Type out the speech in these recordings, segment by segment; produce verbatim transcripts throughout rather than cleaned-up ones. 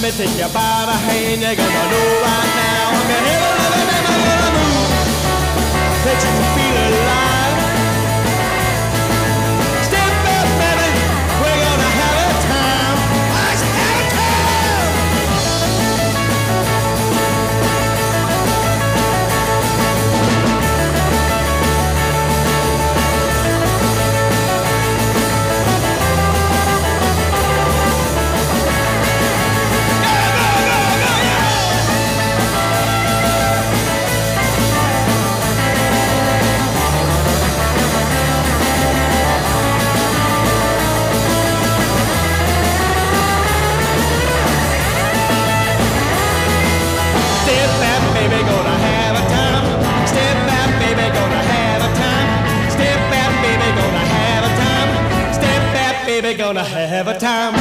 me take you by the hand, you're gonna know right now. I'm gonna hit a little bit, I'm gonna move, that you can feel alive. Step up, baby, we're gonna have a time. Let's have a time. Gonna have a time.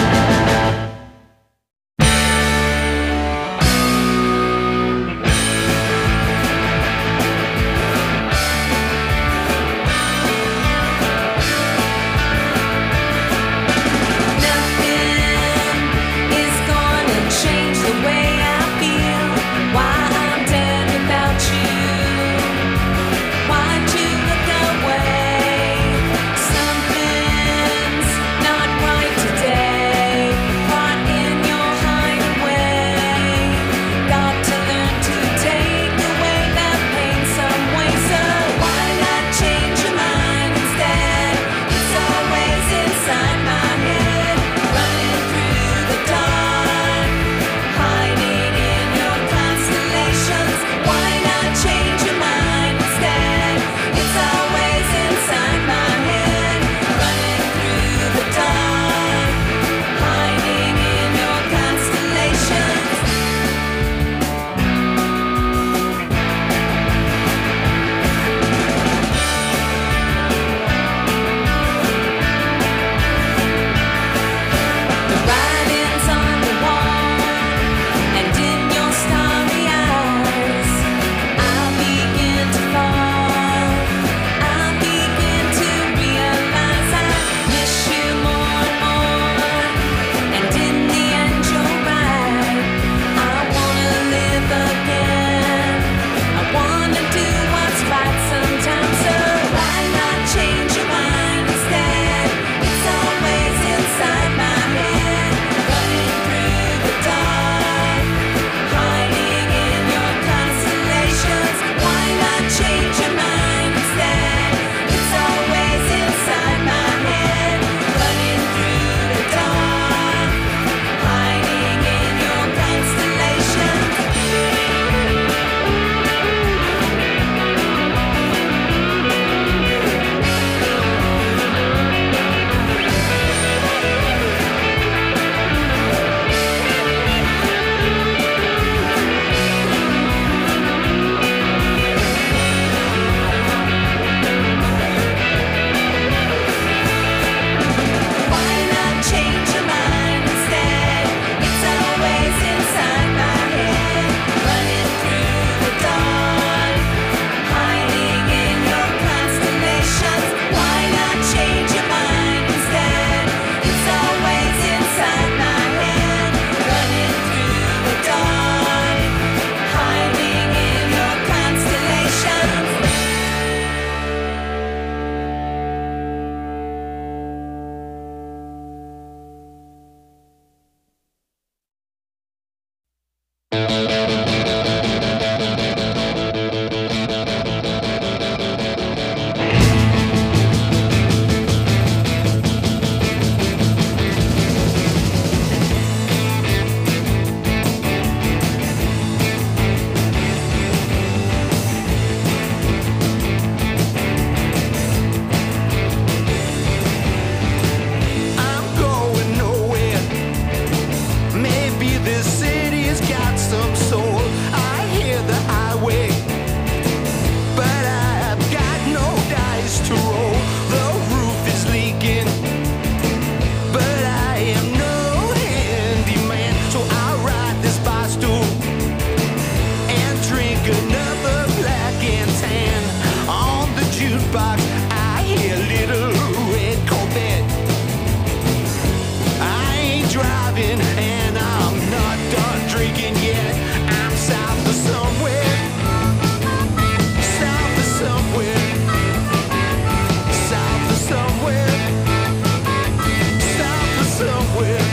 driving and I'm not done. drinking yet. I'm south of somewhere, south of somewhere, south of somewhere, south of somewhere.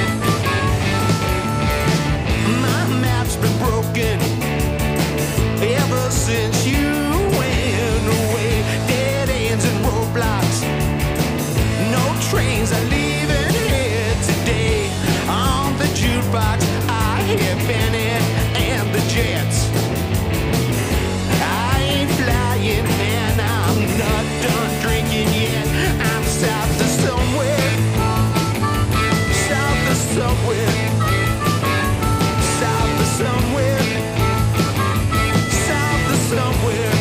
My map's been broken ever since you went away. Dead ends and roadblocks, no trains are leaving here today. On the jukebox I hear Bennett and the Jets. I ain't flying and I'm not done drinking yet. I'm south of somewhere, south of somewhere, south of somewhere, south of somewhere.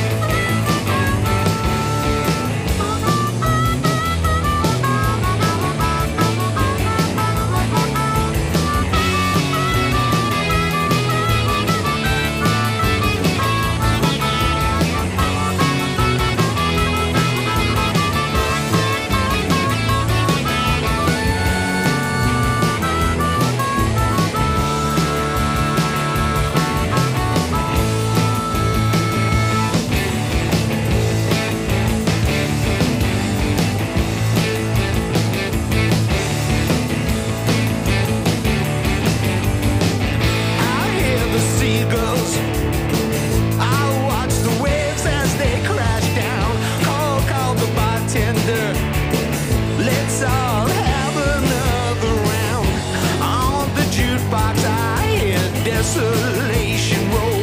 Desolation road.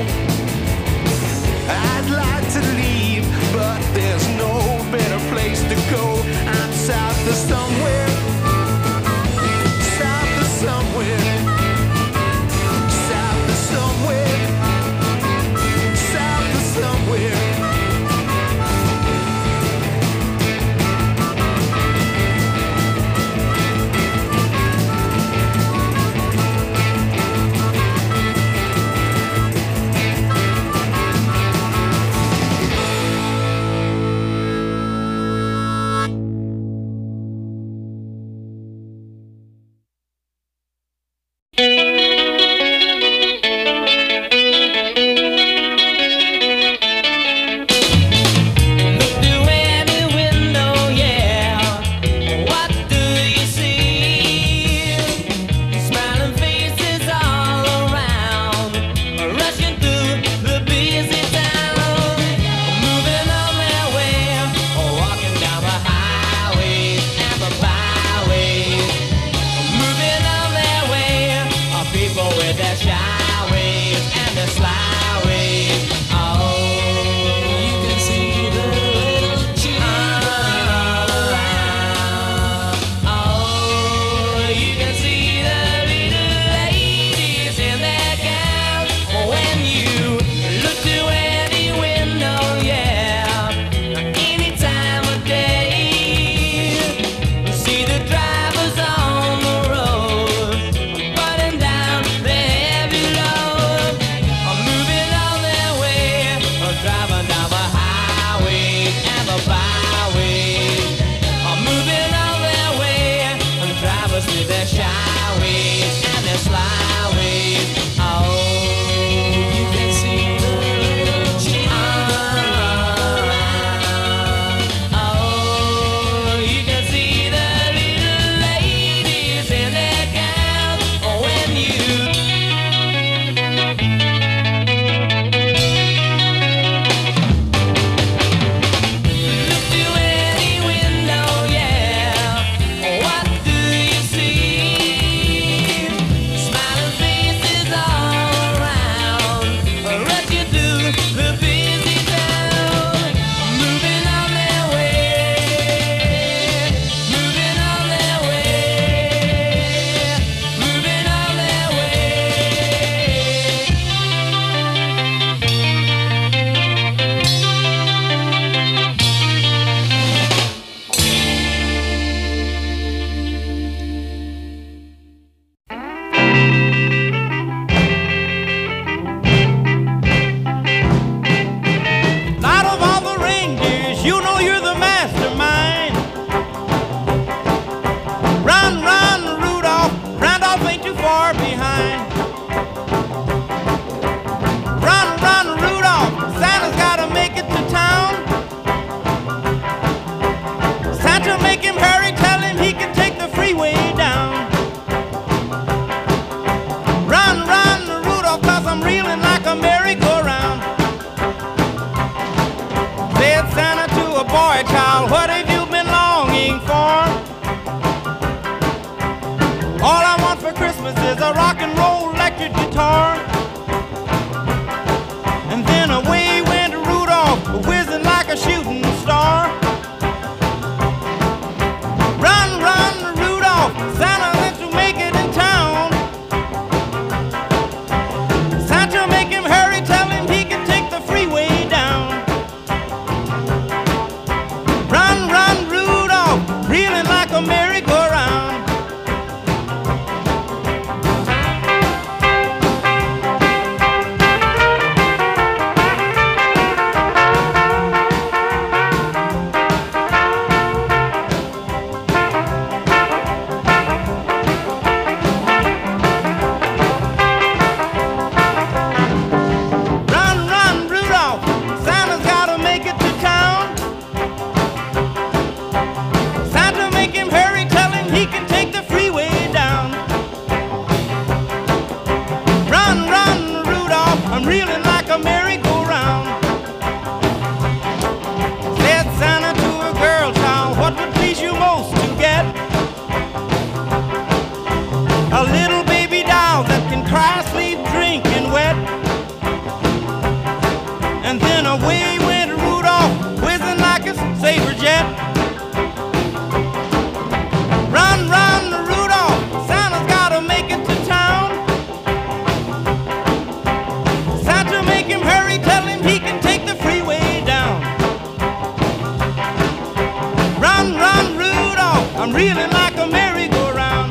I'd like to leave, but there's no better place to go. I'm south of somewhere, south of somewhere, south of somewhere, south of somewhere. Drivers on the road, burning down the heavy what have you been longing for? All I want for Christmas is a rock and roll electric guitar. And then away went Rudolph, whizzing like a shooting star. Run, run, Rudolph, Santa wants to make it in town. Santa, make him hurry, tell him he can take the freeway down. Run, run, Rudolph, reeling like a merry-go-round. Reeling like a merry-go-round. Said Santa to a girl child, what would please you most to get? A little baby doll that can cry, sleep, drink, and wet. And then away went Rudolph, whizzing like a saber jet. Run, run, Rudolph, Santa's gotta make it to town. Make him hurry, tell him he can take the freeway down. Run, run, Rudolph, I'm reeling like a merry-go-round.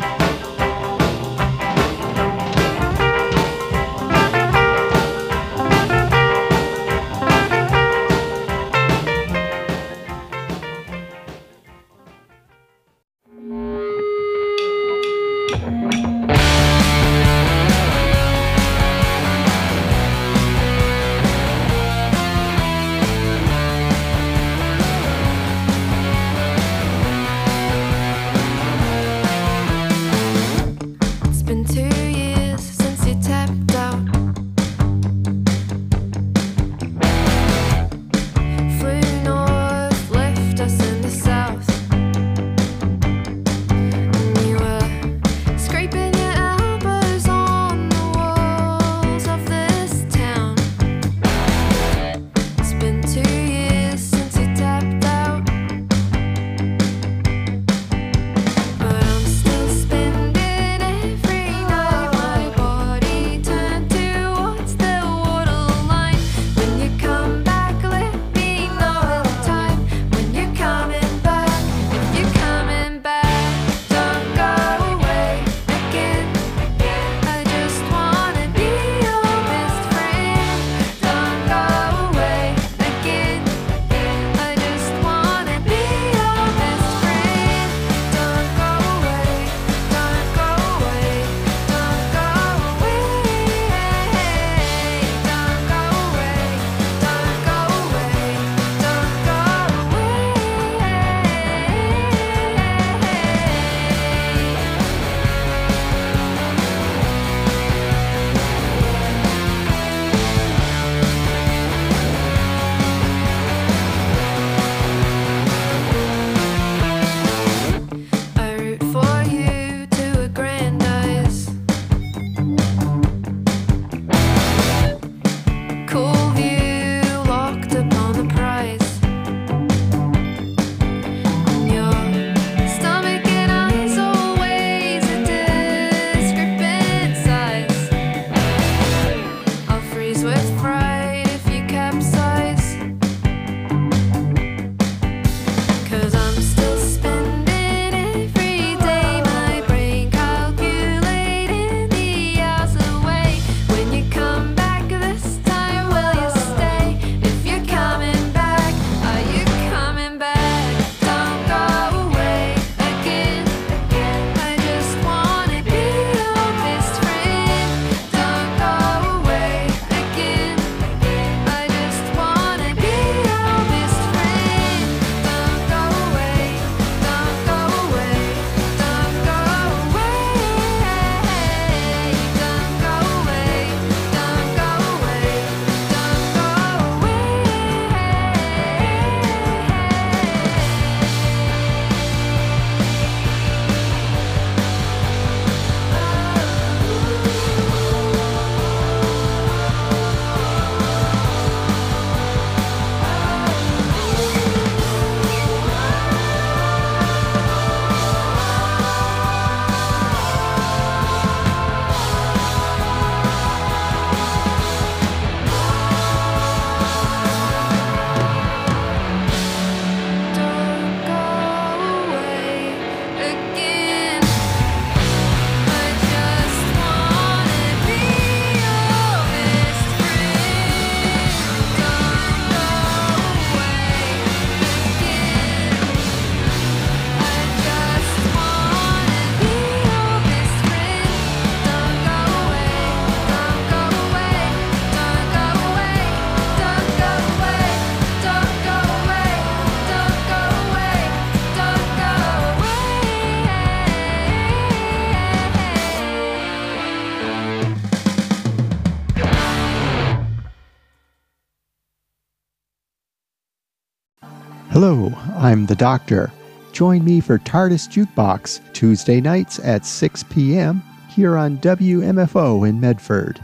Hello, I'm the Doctor. Join me for TARDIS Jukebox, Tuesday nights at six p.m. here on W M F O in Medford.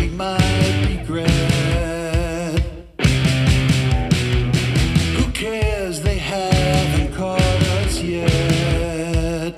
we might regret. Who cares, they haven't caught us yet.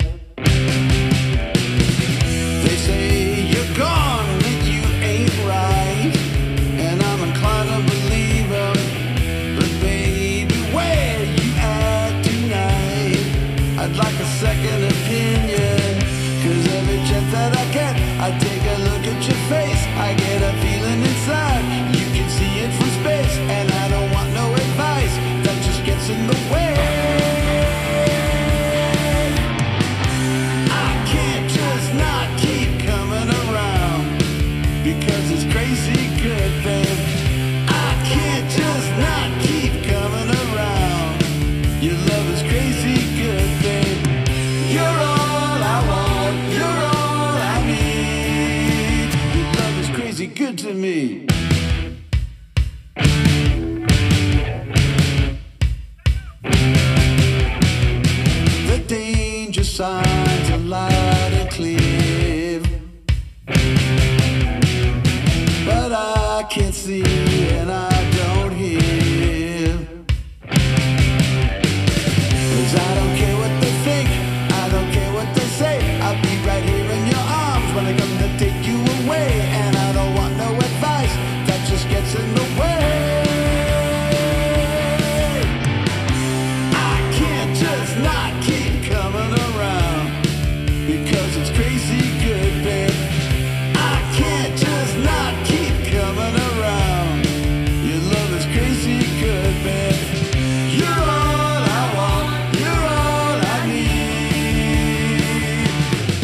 They say you're gone, that you ain't right, and I'm inclined to believe them. But baby, where you at tonight? I'd like a second opinion, 'cause every chance that I get, I take a look at your face. I get a feeling inside, you can see it from space, and I don't want no advice that just gets in the way. I can't just not keep coming around, because it's crazy good, babe. I can't just not keep coming around. Your love is crazy good, babe. You're all I want, you're all I need. Your love is crazy good to me. The danger signs are loud and clear, but I can't see and I don't hear. 'Cause I don't care what they think, I don't care what they say. I'll be right here in your arms when I come to take you away. And I don't want no advice that just gets in the way. I can't just not keep coming around, because it's crazy good, babe. I can't just not keep coming around. Your love is crazy good, babe. You're all I want, you're all I need.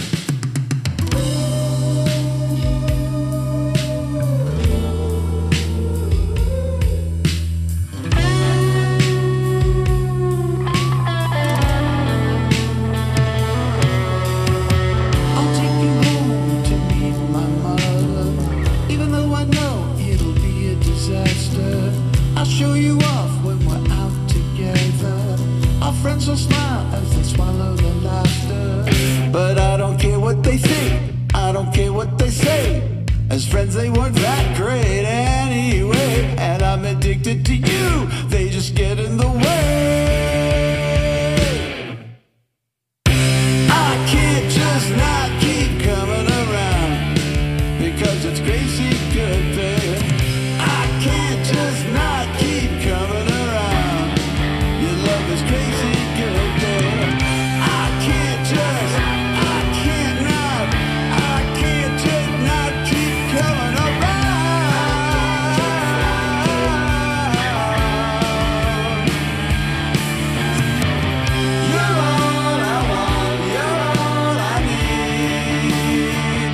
I'll take you home to meet my mother, even though I know it'll be a disaster. I'll show you off when we're out together. Our friends will smile as they swallow the laughter. But I don't care what they think, I don't care what they say. As friends they weren't that great anyway. And I'm addicted to you, they just get in the way. I can't just not keep coming around, because it's crazy good, babe. I can't just not keep coming around. Your love is crazy good, babe. I can't just, I can't not, I can't just not keep coming around. You're all I want, you're all I need.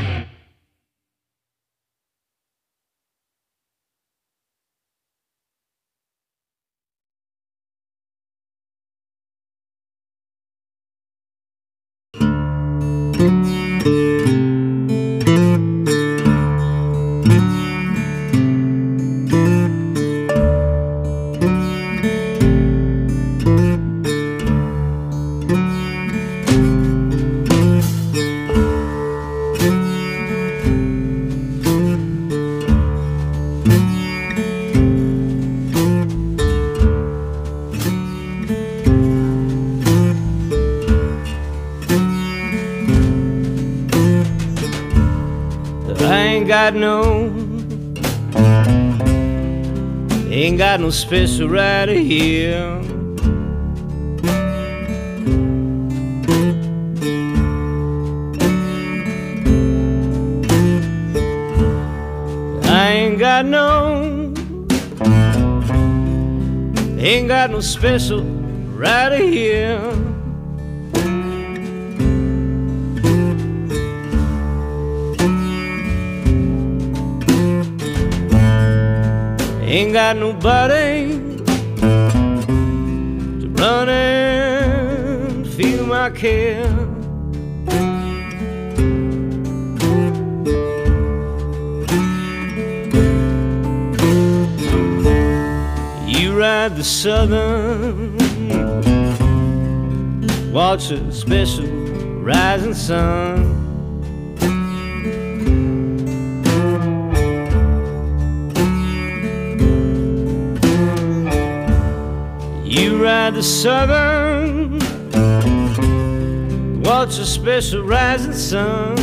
I ain't got no, ain't got no special right here. I ain't got no, ain't got no special right here. Ain't got nobody to run and feel my care. You ride the southern, watch a special rising sun. ride the southern, watch a special rising sun.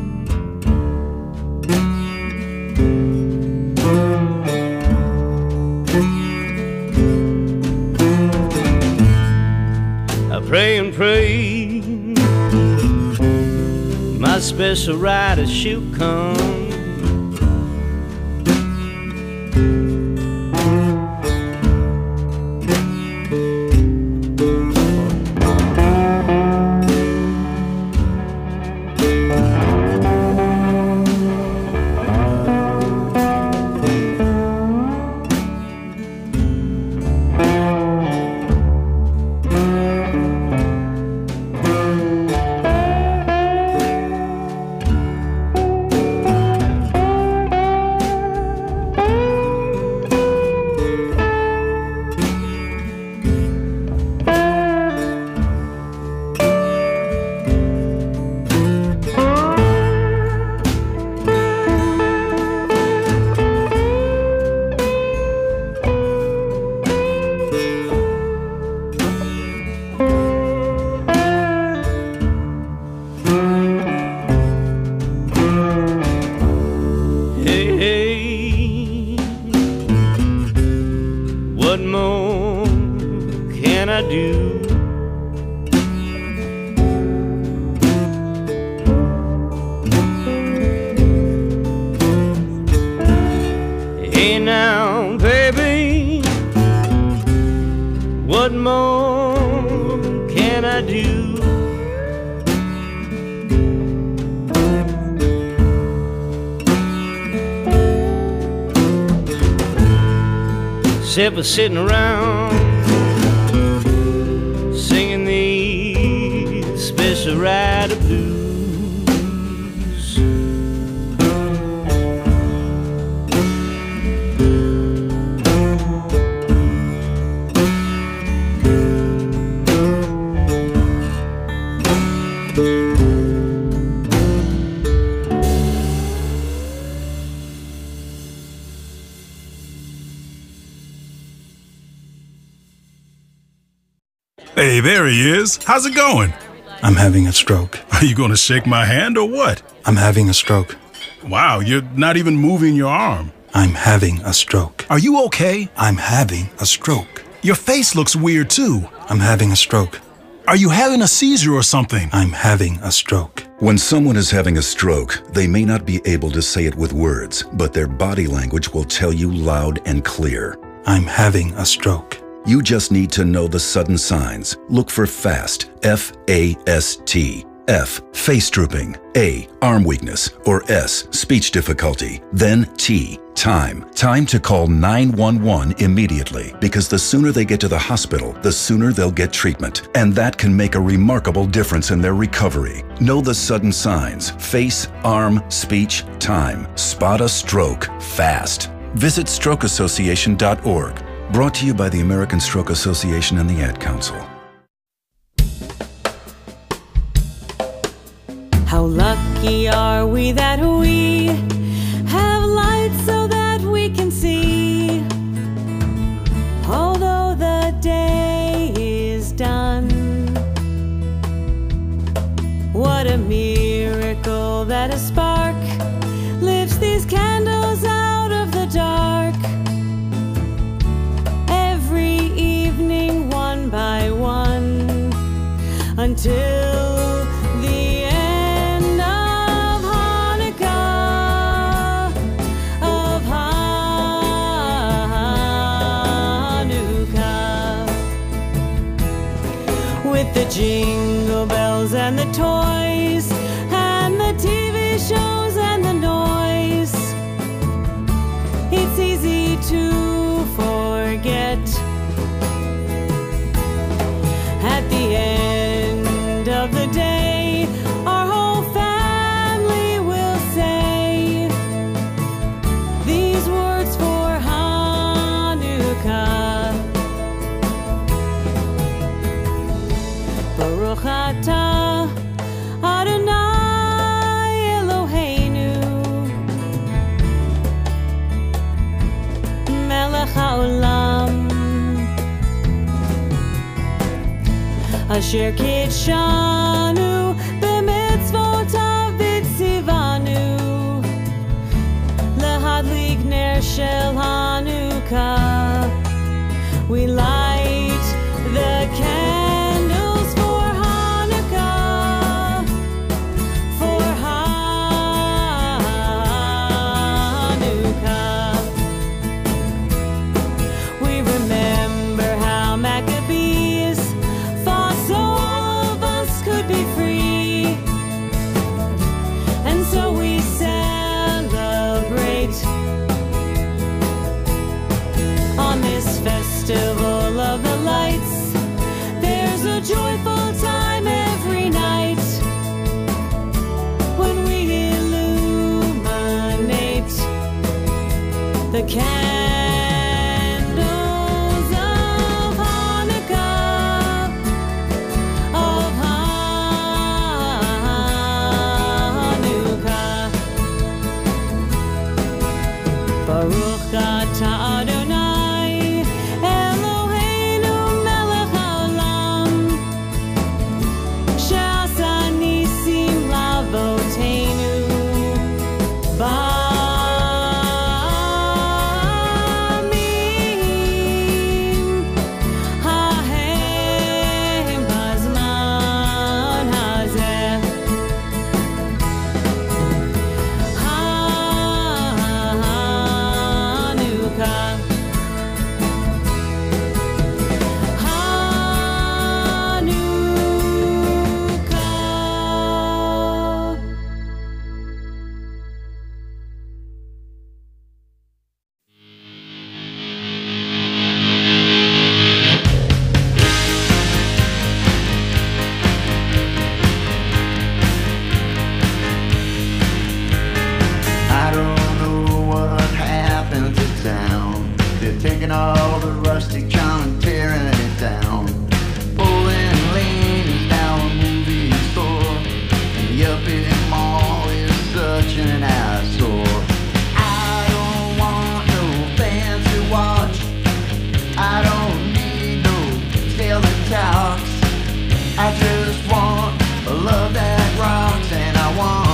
I pray and pray my special rider she'll come. Except for sitting around singing these special rider blues. Hey, there he is. How's it going? I'm having a stroke. Are you going to shake my hand or what? I'm having a stroke. Wow, you're not even moving your arm. I'm having a stroke. Are you okay? I'm having a stroke. Your face looks weird too. I'm having a stroke. Are you having a seizure or something? I'm having a stroke. When someone is having a stroke, they may not be able to say it with words, but their body language will tell you loud and clear. I'm having a stroke. You just need to know the sudden signs. Look for FAST, F A S T. F, face drooping. A, arm weakness. Or S, speech difficulty. Then T, time. Time to call nine one one immediately, because the sooner they get to the hospital, the sooner they'll get treatment. And that can make a remarkable difference in their recovery. Know the sudden signs. Face, arm, speech, time. Spot a stroke fast. Visit stroke association dot org. Brought to you by the American Stroke Association and the Ad Council. How lucky are we that we have lights so that we can see, although the day is done. What a miracle that a spark lifts these candles out of the dark. Every evening, one by one, until the end of Hanukkah, of Hanukkah. With the jingle bells and the toys, and the T V shows and the noise, it's easy to forget. At the end of the day, our whole family will say these words for Hanukkah. Baruch atah Asher Kitshanu b'mitzvotav v'tzivanu lehadlik ner shel Hanukkah. We light the candles for Hanukkah, for Hanukkah. We remember how Maccabees fought so all of us could be free, and so we celebrate on this festival of the lights. There's a joyful time every night when we illuminate the candles of Hanukkah, of Hanukkah. Baruch atah Adonai Eloheinu melech haolam, she'asa nisim lavoteinu ba'amim hahem bazman hazeh. Hanukkah, Hanukkah. I don't know what happened to town. They're taking all the rustic charm and tearing it down. Pulling lanes down a movie store, and the uppity mall is such an eyesore. I don't want no fancy watch. I don't need no tail that talks. I just want a love that rocks, and I want.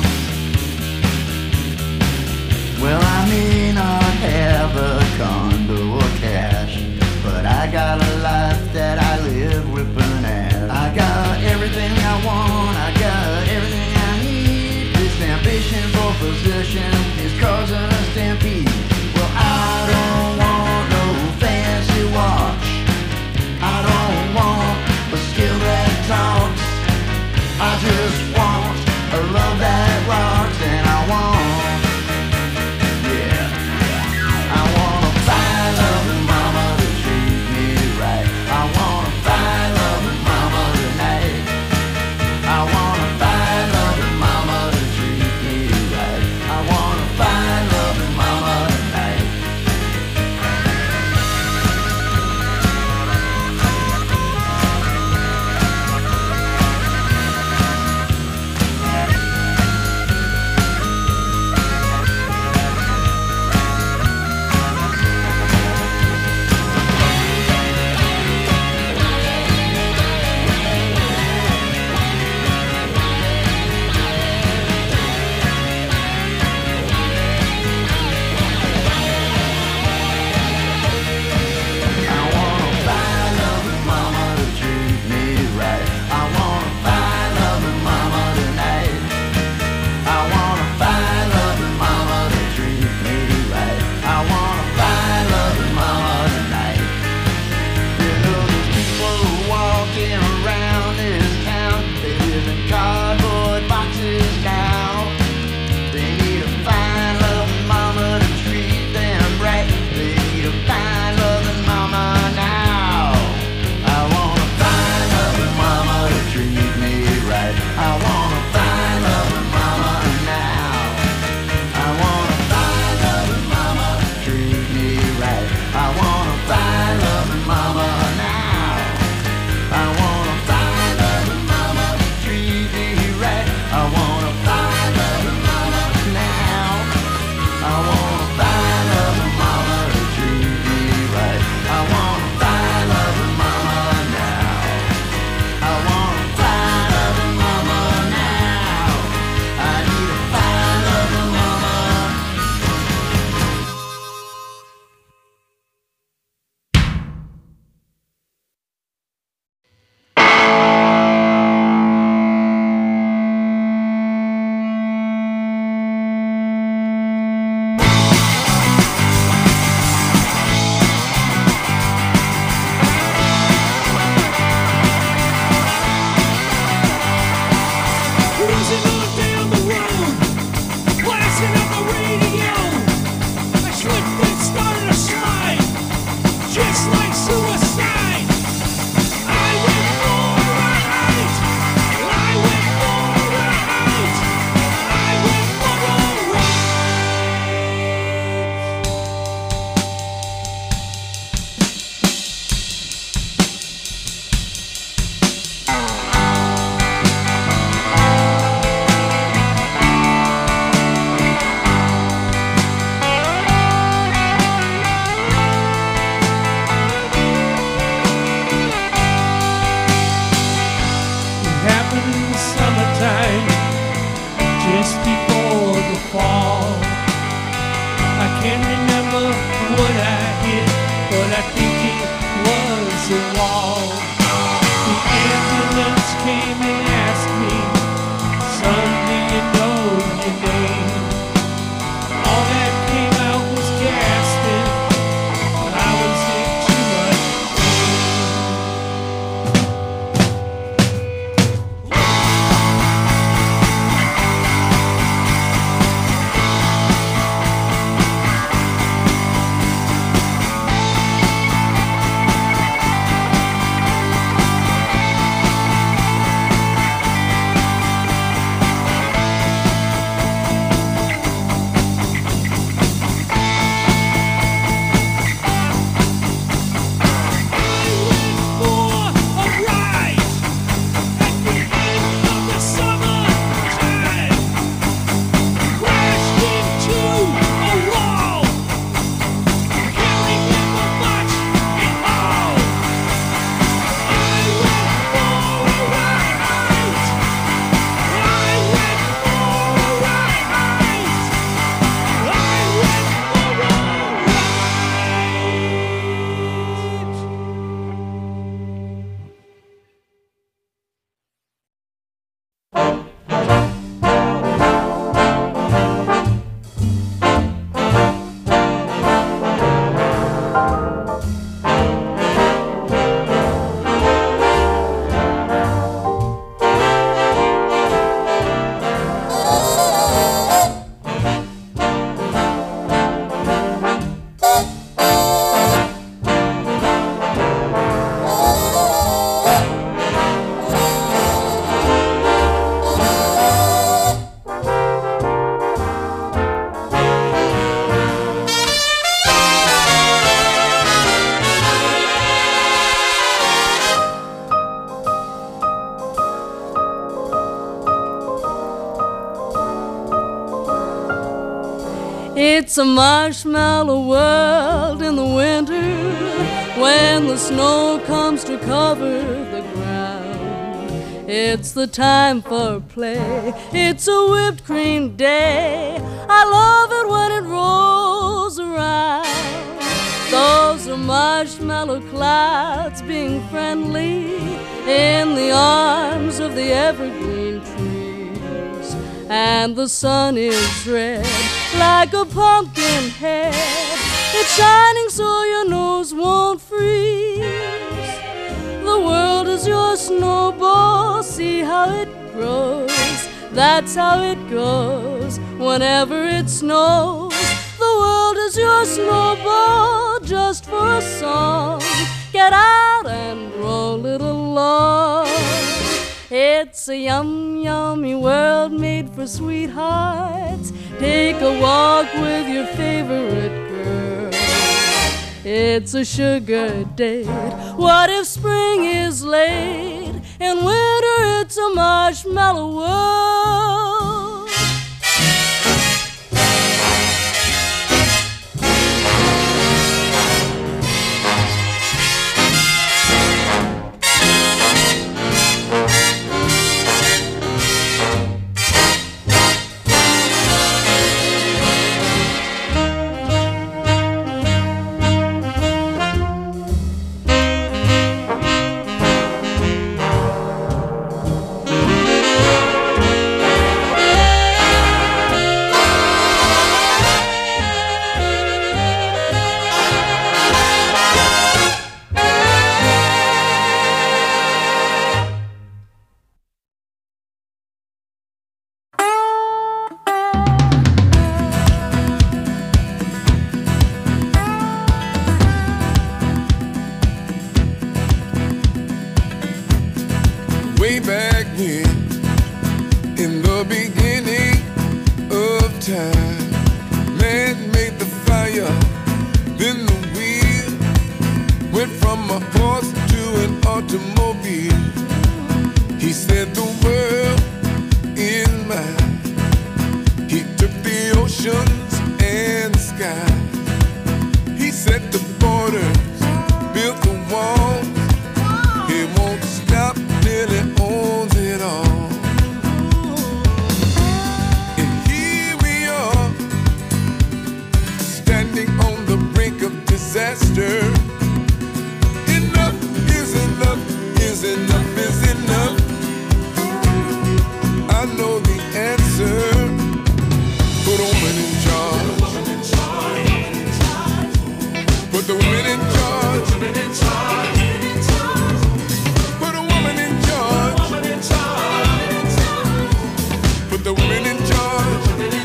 Well, I may not have a condo or cash, but I got a life that I live whipping at. I got everything I want, I got everything I need. This ambition for possession is causing a stampede. Well, I don't want no fancy watch. I don't want a skill that talks. I just want a love that rocks, and I want. I want a fine loving mama to treat me right. I want a fine loving mama tonight. I want a fine loving mama to treat me right. I want a fine loving mama what I hit, but I think it was a wall. The ambulance came and asked me, son, do you know your name? All that came out was gasping, but I was in too much It's a marshmallow world in the winter when the snow comes to cover the ground. It's the time for play. It's a whipped cream day. I love it when it rolls around. Those are marshmallow clouds being friendly in the arms of the evergreen trees. And the sun is red like a pumpkin head. It's shining so your nose won't freeze. The world is your snowball, see how it grows. That's how it goes whenever it snows. The world is your snowball just for a song. Get out and roll it along. It's a yum, yummy world made for sweethearts. Take a walk with your favorite girl. It's a sugar date. What if spring is late? In winter it's a marshmallow world. disaster. Enough is enough, is enough, is enough. I know the answer. Put a woman in charge. Put the women in charge. Put a woman in charge. Put the women in charge.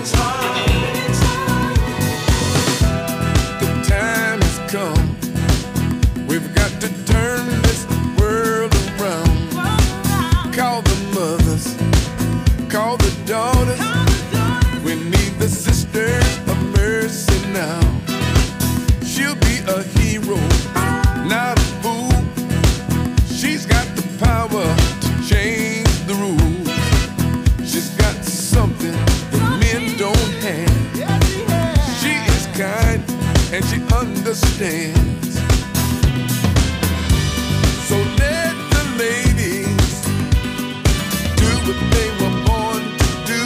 The time has come. We've got to turn this world around. Call the mothers. Call the daughters. We need the sisters of mercy now. She'll be a hero, not a fool. She's got the power to change the rules. She's got something that men don't have. She is kind and she understands. So let the ladies do what they were born to do.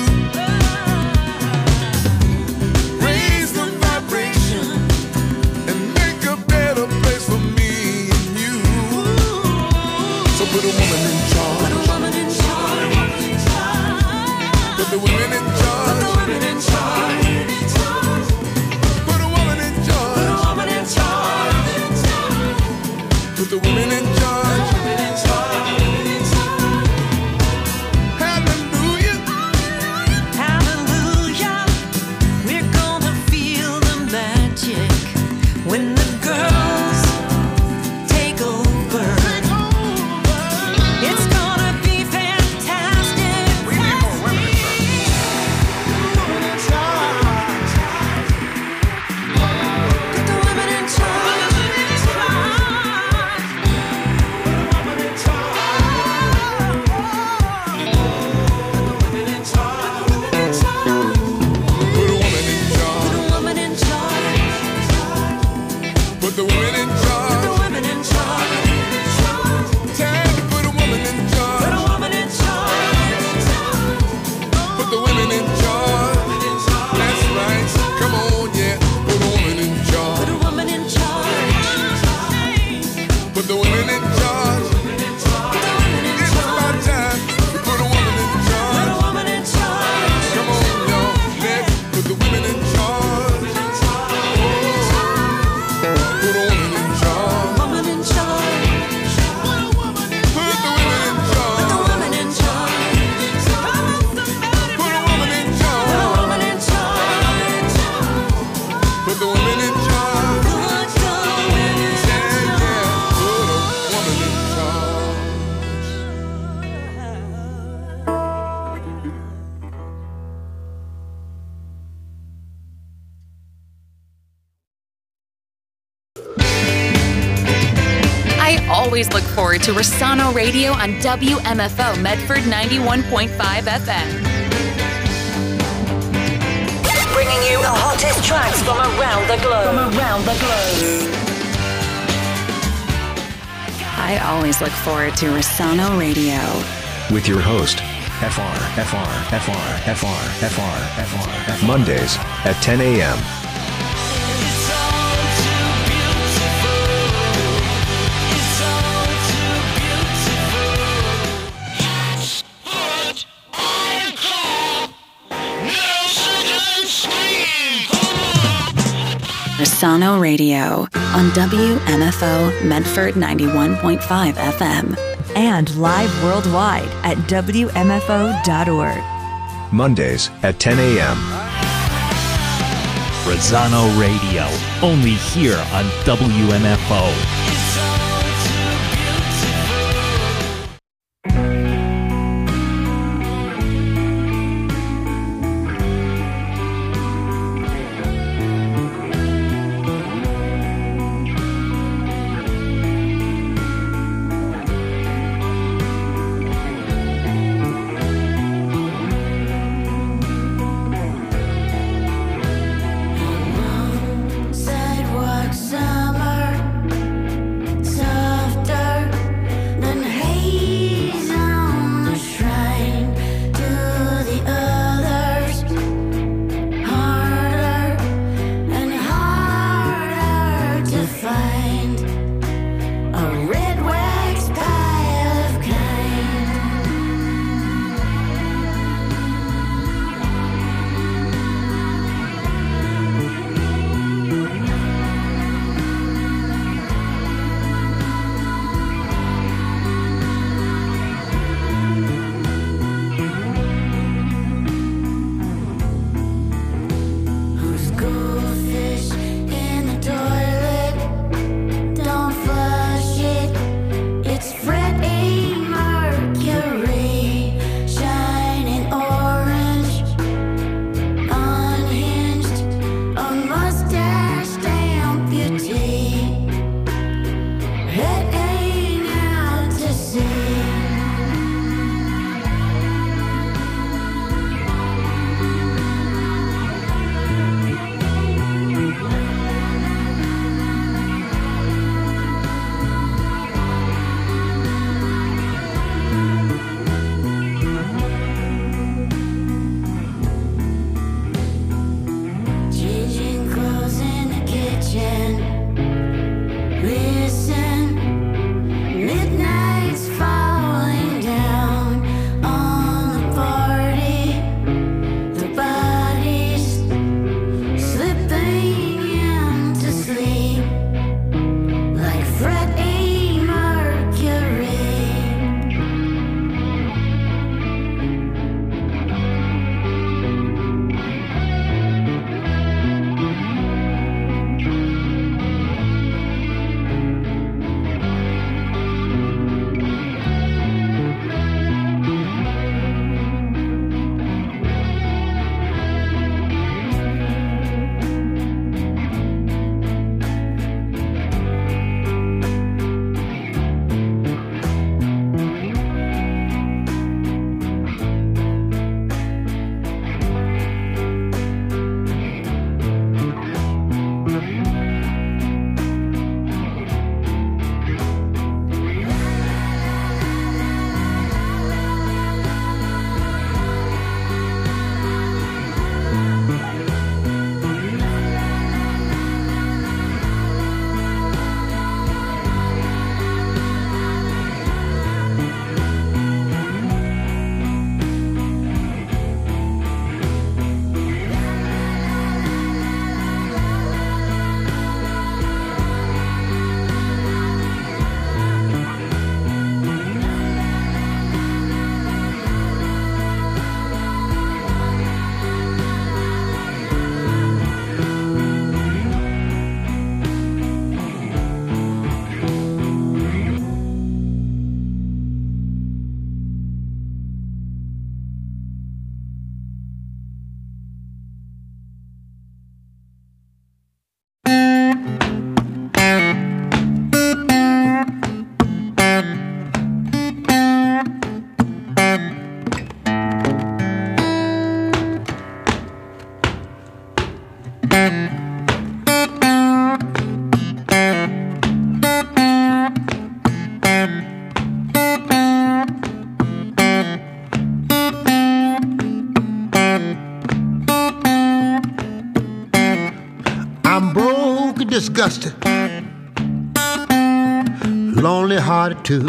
Raise the vibration and make a better place for me and you. So put a woman in charge. Put a woman in charge. Put the women in charge. Put the women in charge. Put a woman in charge. Put a woman in charge. Put the women in charge. Hallelujah. Hallelujah. We're gonna feel the magic when the girls take over. It's gonna be fantastic. We need more women in charge. Put the women in charge. Put a woman in charge. Put a woman in charge. Put the women in charge. Put the women in charge. Time to put a woman in Put charge. a woman in charge. Put the women in charge. That's right. Come on, yeah. Put a woman in Put charge. a woman in charge. Put the women in charge. It's about time to put a woman in Put a charge. woman in charge. Come on, y'all. Let's put the women in charge. Put a woman in charge. Woman in charge. Put the women in Put charge. the woman in charge. Put a woman in charge. Put a woman in charge. Put the women in charge. Put the women in Yeah, yeah. Put a woman in charge. I always look forward to Rossano Radio on W M F O Medford ninety-one point five F M. Bringing you the hottest tracks from around the globe. From around the globe. I always look forward to Rossano Radio. With your host, F R, F R, F R, F R, F R, F R, F R. Mondays at ten a.m. Rossano Radio on W M F O Medford ninety-one point five F M. And live worldwide at W M F O dot org. Mondays at ten a.m. Rossano Radio, only here on W M F O. Sidewalk summer broke and disgusted, lonely hearted too.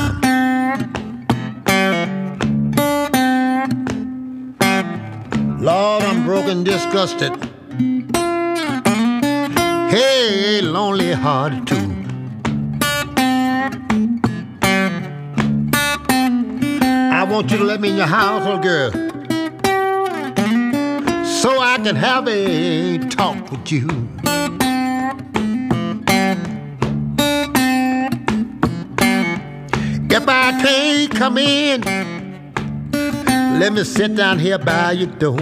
Lord, I'm broken, disgusted. Hey, lonely hearted too. I want you to let me in your house, little girl, so I can have a talk with you. If I can't come in, let me sit down here by your door.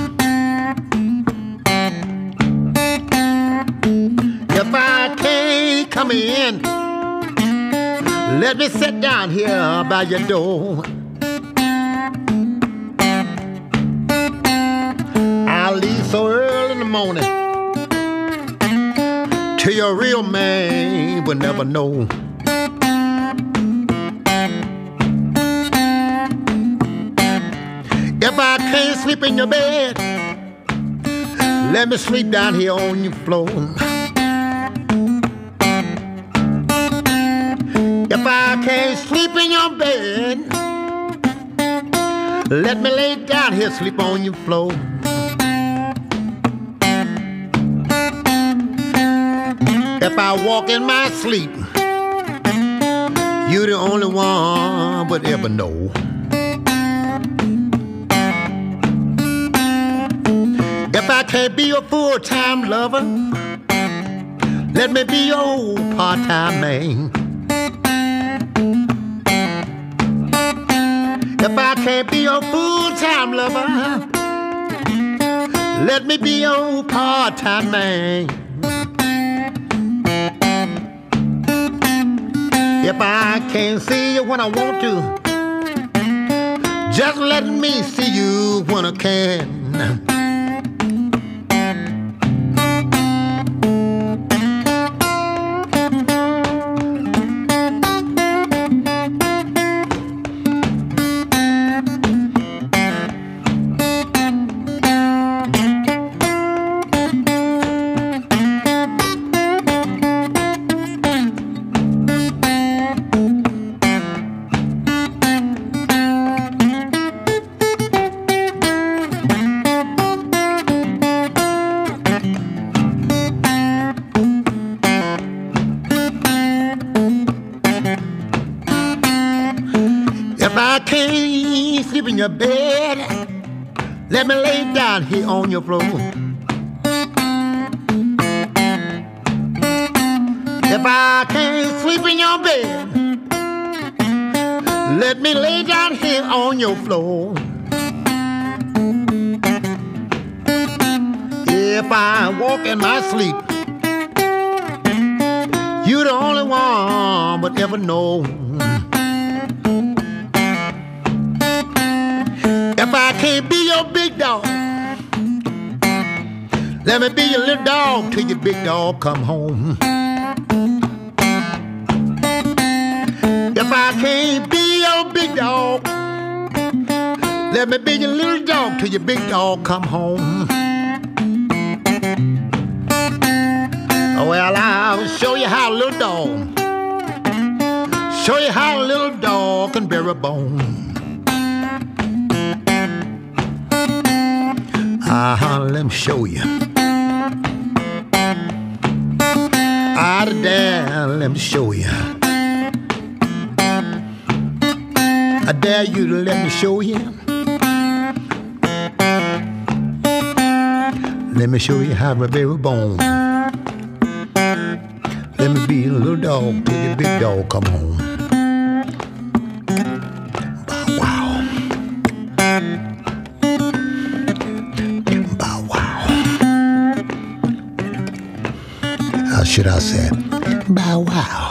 If I can't come in, let me sit down here by your door. I'll leave so early in the morning till your real man will never know. If I can't sleep in your bed, let me sleep down here on your floor. If I can't sleep in your bed, let me lay down here, sleep on your floor. If I walk in my sleep, you're the only one would ever know. If I can't be your full-time lover, let me be your part-time man. If I can't be your full-time lover, let me be your part-time man. If I can't see you when I want to, just let me see you when I can. Your bed, let me lay down here on your floor. If I can't sleep in your bed, let me lay down here on your floor. If I walk in my sleep, you're the only one but ever know. If I can't be your big dog, let me be your little dog till your big dog come home. If I can't be your big dog, let me be your little dog till your big dog come home. Well, I'll show you how a little dog, show you how a little dog can bear a bone. Uh-huh, let me show you. Out of there, let me show you. I dare you to let me show you. Let me show you how to bear a bone. Let me be a little dog till the big dog come home. Should I say, bow wow.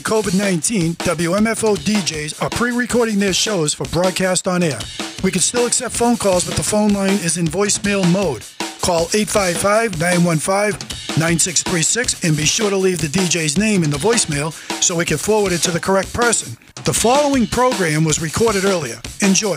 COVID nineteen, W M F O D Js are pre-recording their shows for broadcast on air. We can still accept phone calls, but the phone line is in voicemail mode. Call eight five five, nine one five, nine six three six and be sure to leave the D J's name in the voicemail so we can forward it to the correct person. The following program was recorded earlier. Enjoy.